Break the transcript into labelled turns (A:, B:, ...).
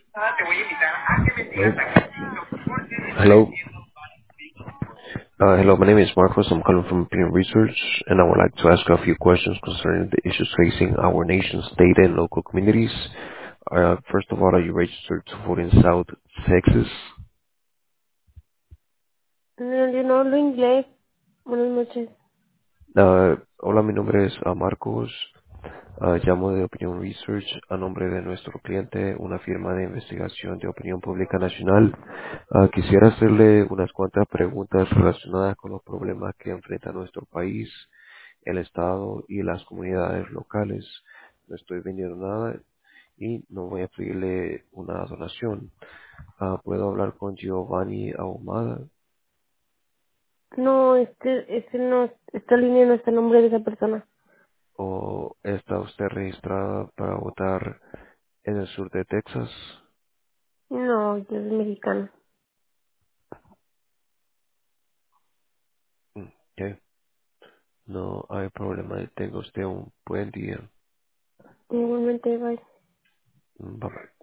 A: Te voy a invitar a que me
B: Hello.
A: sigas aquí.
B: Hello. Hello, my name is Marcos. I'm calling from Opinion Research, and I would like to ask a few questions concerning the issues facing our nation's state and local communities. First of all, are you registered to vote in South Texas?
A: No, yo no hablo inglés. Buenas noches.
B: Hola, mi nombre es Marcos. Llamo de Opinion Research a nombre de nuestro cliente, una firma de investigación de opinión pública nacional. Quisiera hacerle unas cuantas preguntas relacionadas con los problemas que enfrenta nuestro país, el Estado y las comunidades locales. No estoy vendiendo nada y no voy a pedirle una donación. ¿Puedo hablar con Giovanni Ahumada
A: No, no, esta línea no está el nombre de esa persona.
B: o está usted registrada para votar en el sur de Texas?
A: No, yo soy mexicana.
B: Ok. No hay problema. Tenga usted un buen día.
A: Igualmente, bye.
B: Bye bye.